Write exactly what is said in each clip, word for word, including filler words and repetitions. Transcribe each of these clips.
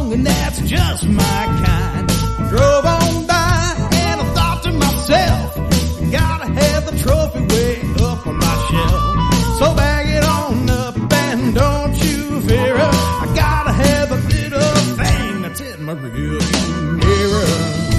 wrong, and that's just my kind. I drove on by and I thought to myself, gotta have the trophy way up on my shelf. So bag it on up and don't you fear it. I gotta have a little thing that's in my rearview mirror.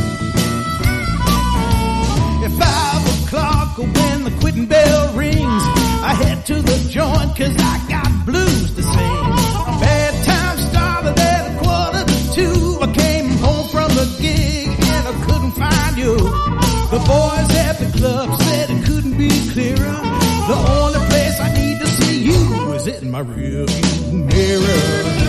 At five o'clock when the quitting bell rings, I head to the joint cause I got blues to sing. Bad time started at a quarter to two. I came home from the gig and I couldn't find you. The boys at the club said it couldn't be clearer. The only place I need to see you is in my rearview mirror.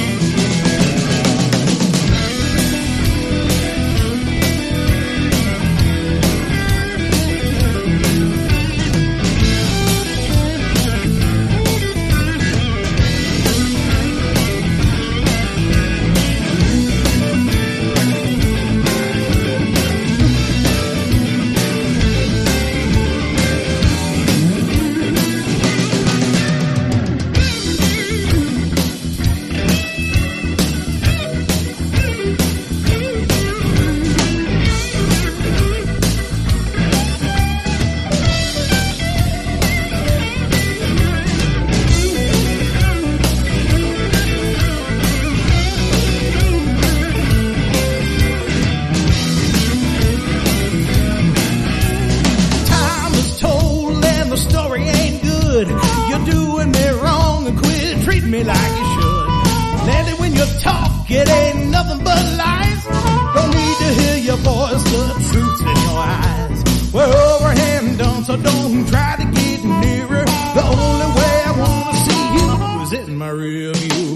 You're doing me wrong and quit treating me like you should. Lately when you talk, it ain't nothing but lies. Don't need to hear your voice, the truth's in your eyes. We're over and done, so don't try to get nearer. The only way I wanna see you is in my rearview